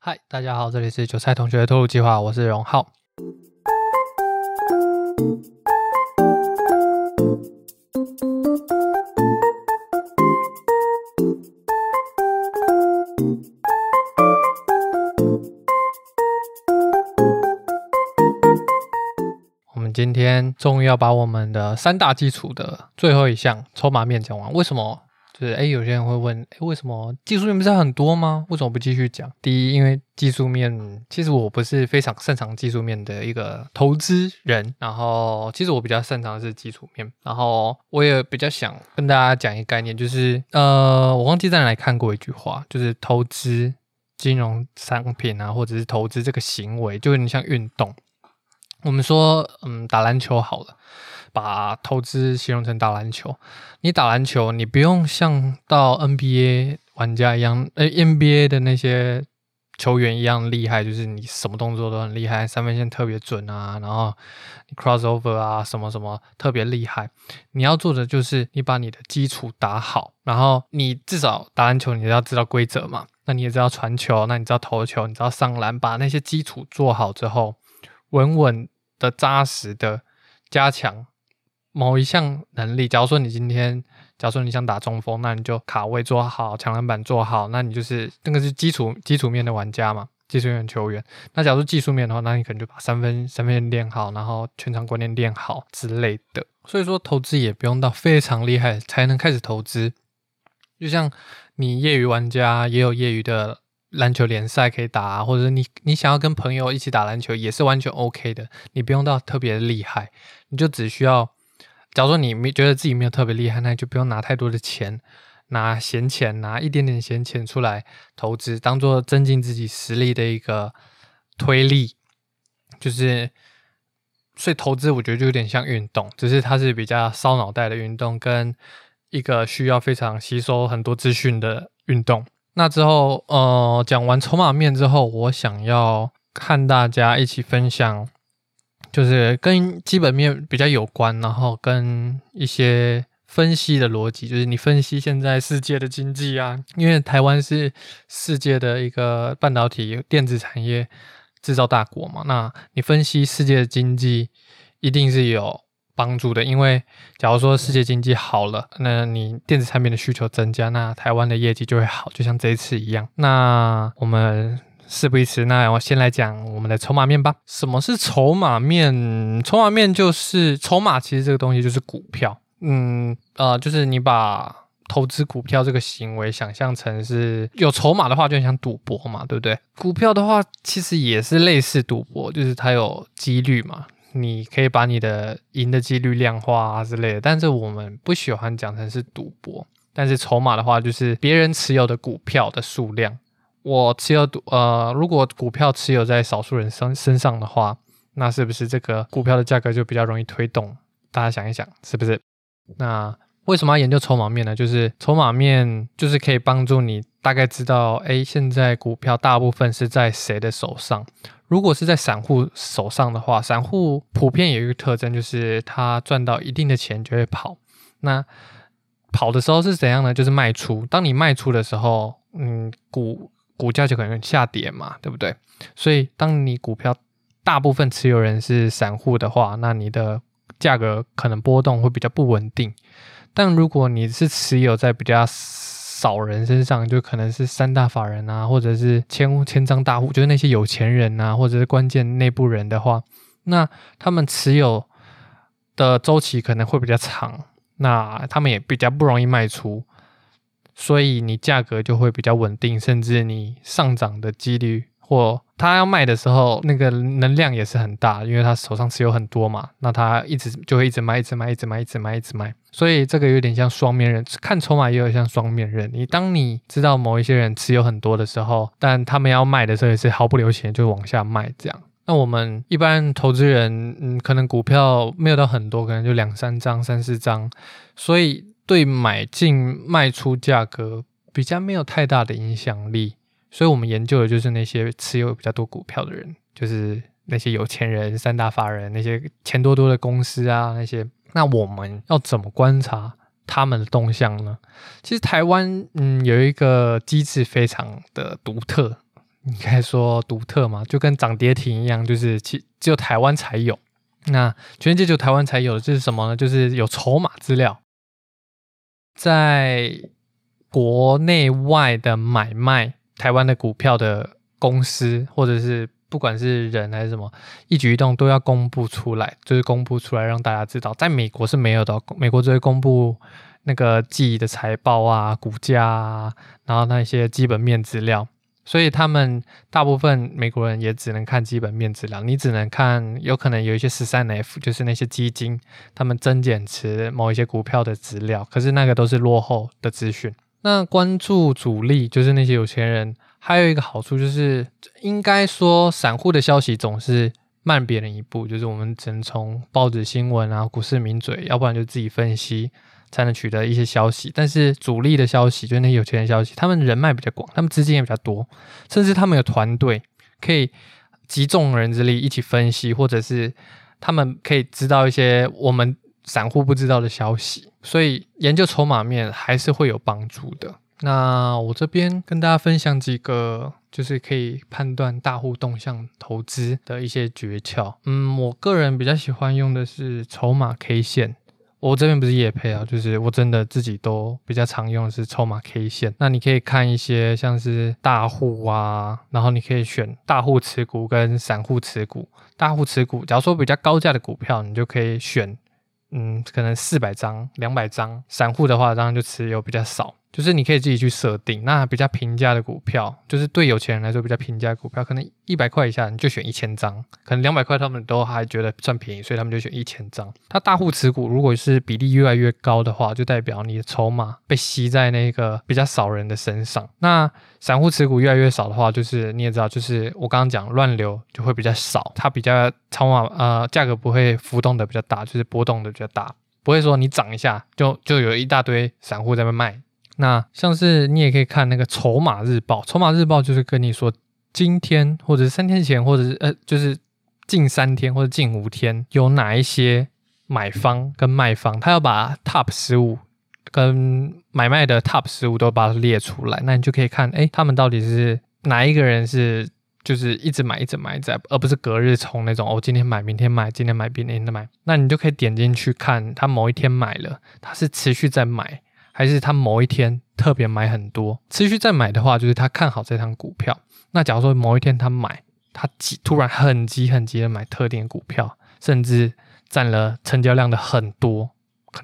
嗨，大家好，这里是韭菜同学的透露计划，我是荣浩。我们今天终于要把我们的三大基础的最后一项筹码面讲完。为什么？就是有些人会问，为什么技术面不是很多吗？为什么不继续讲？第一，因为技术面其实我不是非常擅长技术面的一个投资人，然后其实我比较擅长的是基础面，然后我也比较想跟大家讲一个概念，就是我忘记在哪里看过一句话，就是投资金融商品啊，或者是投资这个行为，就有点像运动。我们说打篮球好了，把投资形容成打篮球。你打篮球，你不用像到 NBA 玩家一样NBA 的那些球员一样厉害，就是你什么动作都很厉害，三分线特别准啊，然后你 crossover 啊什么什么特别厉害。你要做的就是你把你的基础打好，然后你至少打篮球你要知道规则嘛，那你也知道传球，那你知道投球，你知道上篮，把那些基础做好之后，稳稳的扎实的加强某一项能力。假如说你想打中锋，那你就卡位做好，抢篮板做好，那你就是那个是基础面的玩家嘛，基础面的球员。那假如技术面的话，那你可能就把三分线练好，然后全场观念练好之类的。所以说投资也不用到非常厉害才能开始投资，就像你业余玩家也有业余的篮球联赛可以打啊，或者你想要跟朋友一起打篮球也是完全 OK 的，你不用到特别厉害，你就只需要，假如说你觉得自己没有特别厉害，那你就不用拿太多的钱，拿闲钱，拿一点点闲钱出来投资，当做增进自己实力的一个推力。就是所以投资我觉得就有点像运动，只是它是比较烧脑袋的运动，跟一个需要非常吸收很多资讯的运动。那之后讲完筹码面之后，我想要和大家一起分享，就是跟基本面比较有关，然后跟一些分析的逻辑，就是你分析现在世界的经济啊，因为台湾是世界的一个半导体电子产业制造大国嘛，那你分析世界的经济一定是有帮助的，因为假如说世界经济好了，那你电子产品的需求增加，那台湾的业绩就会好，就像这一次一样。那我们事不宜迟，那我先来讲我们的筹码面吧。什么是筹码面？筹码面就是筹码，其实这个东西就是股票。就是你把投资股票这个行为想象成是有筹码的话，就很像赌博嘛，对不对？股票的话，其实也是类似赌博，就是它有几率嘛。你可以把你的赢的几率量化啊之类的，但是我们不喜欢讲成是赌博。但是筹码的话，就是别人持有的股票的数量。我持有如果股票持有在少数人身上的话，那是不是这个股票的价格就比较容易推动？大家想一想，是不是？那为什么要研究筹码面呢？就是筹码面就是可以帮助你大概知道，现在股票大部分是在谁的手上。如果是在散户手上的话，散户普遍有一个特征，就是他赚到一定的钱就会跑。那跑的时候是怎样呢？就是卖出。当你卖出的时候，股价就可能下跌嘛，对不对？所以当你股票大部分持有人是散户的话，那你的价格可能波动会比较不稳定。但如果你是持有在比较少人身上，就可能是三大法人啊，或者是千张大户，就是那些有钱人啊，或者是关键内部人的话，那他们持有的周期可能会比较长，那他们也比较不容易卖出，所以你价格就会比较稳定，甚至你上涨的几率或他要卖的时候那个能量也是很大，因为他手上持有很多嘛，那他就会一直卖，所以这个有点像双面刃，看筹码也有像双面刃。当你知道某一些人持有很多的时候，但他们要卖的时候也是毫不留情就往下卖这样。那我们一般投资人可能股票没有到很多，可能就2-3张3-4张，所以对买进卖出价格比较没有太大的影响力。所以我们研究的就是那些持有比较多股票的人，就是那些有钱人、三大法人，那些钱多的公司啊，那些。那我们要怎么观察他们的动向呢？其实台湾有一个机制非常的独特， 应该说独特嘛，就跟涨跌停一样，就是只有台湾才有。那全世界只有台湾才有的这是什么呢？就是有筹码资料，在国内外的买卖台湾的股票的公司，或者是不管是人还是什么，一举一动都要公布出来，就是公布出来让大家知道。在美国是没有的，美国只会公布那个季的财报啊、股价啊，然后那些基本面资料。所以他们大部分美国人也只能看基本面资料，你只能看有可能有一些 13F 就是那些基金他们增减持某一些股票的资料，可是那个都是落后的资讯。那关注主力就是那些有钱人，还有一个好处就是应该说散户的消息总是慢别人一步，就是我们只能从报纸新闻啊、股市名嘴，要不然就自己分析才能取得一些消息。但是主力的消息就是那些有钱人的消息，他们人脉比较广，他们资金也比较多，甚至他们有团队可以集众人之力一起分析，或者是他们可以知道一些我们散户不知道的消息，所以研究筹码面还是会有帮助的。那我这边跟大家分享几个就是可以判断大户动向投资的一些诀窍。我个人比较喜欢用的是筹码 K 线，我这边不是业配啊，就是我真的自己都比较常用的是筹码 K 线。那你可以看一些像是大户啊，然后你可以选大户持股跟散户持股。大户持股假如说比较高价的股票，你就可以选可能400张、200张，散户的话当然就持有比较少，就是你可以自己去设定。那比较平价的股票，就是对有钱人来说比较平价的股票，可能100块以下你就选1000张，可能200块他们都还觉得算便宜，所以他们就选1000张。他大户持股如果是比例越来越高的话，就代表你的筹码被吸在那个比较少人的身上。那散户持股越来越少的话，就是你也知道，就是我刚刚讲乱流就会比较少，它比较筹码价格不会浮动的比较大，就是波动的比较大，不会说你涨一下就有一大堆散户在那边卖。那像是你也可以看那个筹码日报，筹码日报就是跟你说今天或者是3天前，或者是就是近3天或者近5天有哪一些买方跟卖方，他要把 Top 15跟买卖的 Top 15都把它列出来，那你就可以看他们到底是哪一个人是就是一直买一直买而不是隔日冲那种今天买明天买，今天买明天买。那你就可以点进去看他某一天买了，他是持续在买，还是他某一天特别买很多。持续在买的话，就是他看好这张股票。那假如说某一天他买，他突然很急的买特定的股票，甚至占了成交量的很多，可能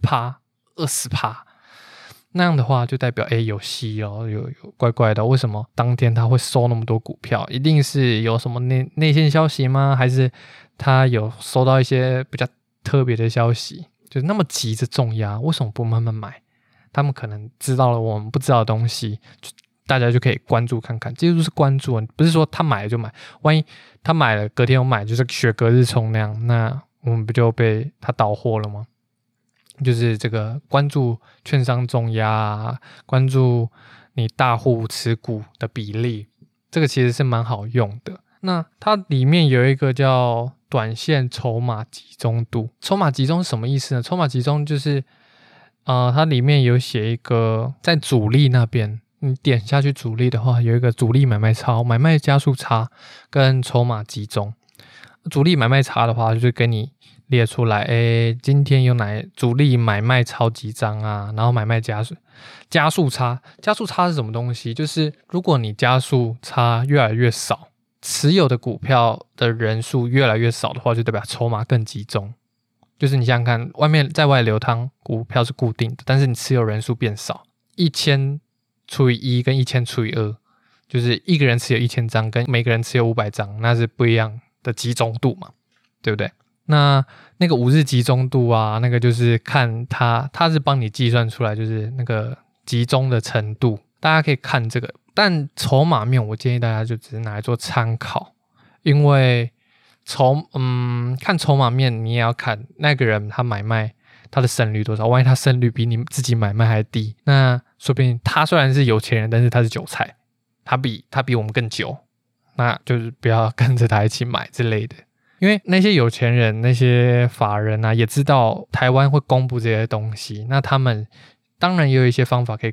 10%、20%， 那样的话就代表有戏哦，有怪怪的。为什么当天他会收那么多股票？一定是有什么内线消息吗？还是他有收到一些比较特别的消息？就是那么急着重压，为什么不慢慢买？他们可能知道了我们不知道的东西，大家就可以关注看看。这就是关注，不是说他买了就买，万一他买了隔天有买，就是学隔日冲那样，那我们不就被他倒货了吗？就是这个关注券商重压啊，关注你大户持股的比例，这个其实是蛮好用的。那它里面有一个叫短线筹码集中度。筹码集中是什么意思呢？筹码集中就是它里面有写一个在主力那边，你点下去主力的话，有一个主力买卖超、买卖加速差跟筹码集中。主力买卖差的话，就是给你列出来，今天有哪主力买卖超几张啊？然后买卖加速差是什么东西？就是如果你加速差越来越少，持有的股票的人数越来越少的话，就代表筹码更集中。就是你想想看，在外流通股票是固定的，但是你持有人数变少，1000除以1跟1000除以2，就是一个人持有1000张跟每个人持有500张，那是不一样的集中度嘛，对不对？那个5日集中度啊，那个就是看它是帮你计算出来，就是那个集中的程度，大家可以看这个。但筹码面我建议大家就只是拿来做参考，因为看筹码面你也要看那个人他买卖他的胜率多少，万一他胜率比你自己买卖还低，那说不定他虽然是有钱人，但是他是韭菜，他比我们更久，那就是不要跟着他一起买之类的。因为那些有钱人那些法人啊也知道台湾会公布这些东西，那他们当然也有一些方法可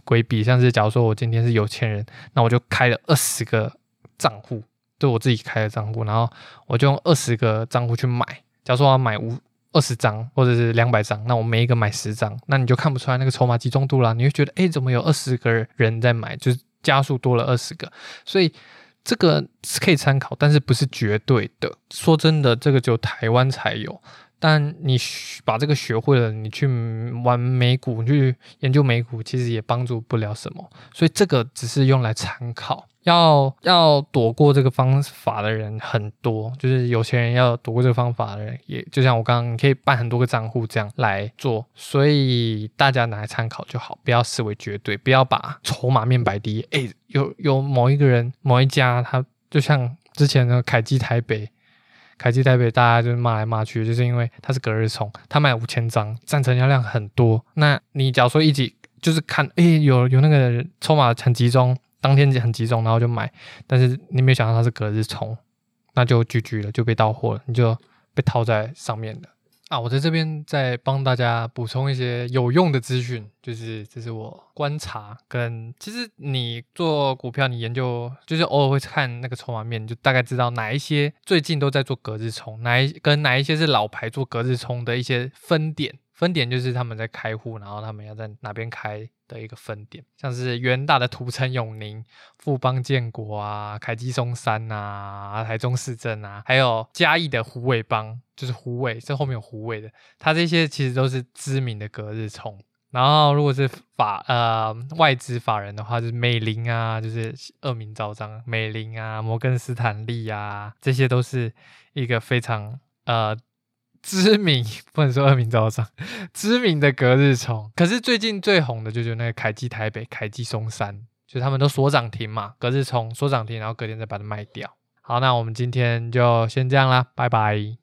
规避，像是假如说我今天是有钱人，那我就开了20个账户，就我自己开的账户，然后我就用20个账户去买。假如说我要买20张或者是200张，那我每一个买10张，那你就看不出来那个筹码集中度啦，你会觉得怎么有20个人在买，就是加速多了20个，所以这个是可以参考，但是不是绝对的。说真的，这个只有台湾才有。但你把这个学会了，你去玩美股，你去研究美股，其实也帮助不了什么。所以这个只是用来参考。要躲过这个方法的人很多，就是有钱人要躲过这个方法的人，也就像我刚刚，你可以办很多个账户这样来做，所以大家拿来参考就好，不要视为绝对，不要把筹码面摆低。有某一个人、某一家，他就像之前的凯基台北，大家就是骂来骂去，就是因为他是隔日冲，他买5000张，占成交量很多。那你假如说一起就是看，有那个筹码很集中。当天很集中，然后就买，但是你没有想到它是隔日冲，那就GG了，就被到货了，你就被套在上面了啊！我在这边再帮大家补充一些有用的资讯，就是这是我观察跟其实你做股票，你研究就是偶尔会看那个筹码面，你就大概知道哪一些最近都在做隔日冲，哪一些是老牌做隔日冲的一些分点。分点就是他们在开户，然后他们要在哪边开的一个分点，像是元大的土城永宁、富邦建国啊、凯基松山啊、台中市政啊，还有嘉义的虎尾帮，就是虎尾，这后面有虎尾的，它这些其实都是知名的隔日冲。然后如果是外资法人的话，就是美林啊，就是恶名昭彰，美林啊、摩根斯坦利啊，这些都是一个非常知名，不能说恶名昭彰，知名的隔日冲。可是最近最红的就是那个凯基台北、凯基松山，就他们都锁涨停嘛，隔日冲锁涨停，然后隔天再把它卖掉。好，那我们今天就先这样啦，拜拜。